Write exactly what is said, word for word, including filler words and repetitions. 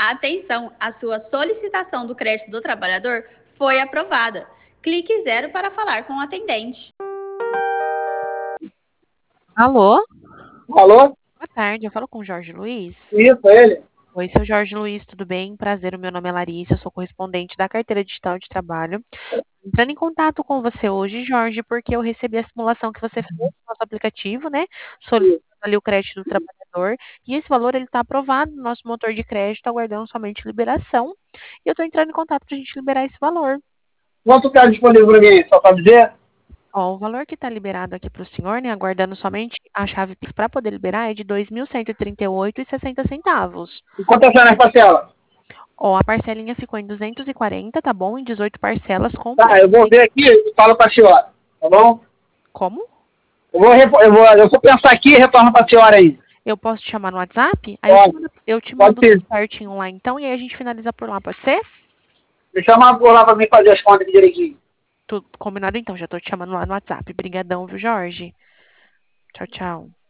Atenção, a sua solicitação do crédito do trabalhador foi aprovada. Clique zero para falar com o atendente. Alô? Alô? Boa tarde, eu falo com o Jorge Luiz. Isso, ele. Oi, seu Jorge Luiz, tudo bem? Prazer, o meu nome é Larissa, eu sou correspondente da carteira digital de trabalho. Entrando em contato com você hoje, Jorge, porque eu recebi a simulação que você fez no nosso aplicativo, né? Solicitando ali o crédito do trabalhador. E esse valor, ele está aprovado no nosso motor de crédito, aguardando somente liberação. E eu estou entrando em contato para a gente liberar esse valor. Quanto está disponível para mim? Só para dizer? Ó, o valor que está liberado aqui para o senhor, né, aguardando somente a chave Pix para poder liberar, é de dois mil cento e trinta e oito reais e sessenta centavos. E quanto é nas parcelas? Ó, a parcelinha ficou em duzentos e quarenta, tá bom? Em dezoito parcelas com... Tá, eu vou ver aqui e falo para a senhora, tá bom? Como? Eu vou, eu vou, eu vou pensar aqui e retorno para a senhora aí. Eu posso te chamar no WhatsApp? Aí eu te mando, eu te mando tudo certinho lá, então, e aí a gente finaliza por lá, pode ser? Me chama por lá para mim fazer as contas aqui direitinho. Tudo combinado então, já tô te chamando lá no WhatsApp. Brigadão, viu, Jorge? Tchau, tchau.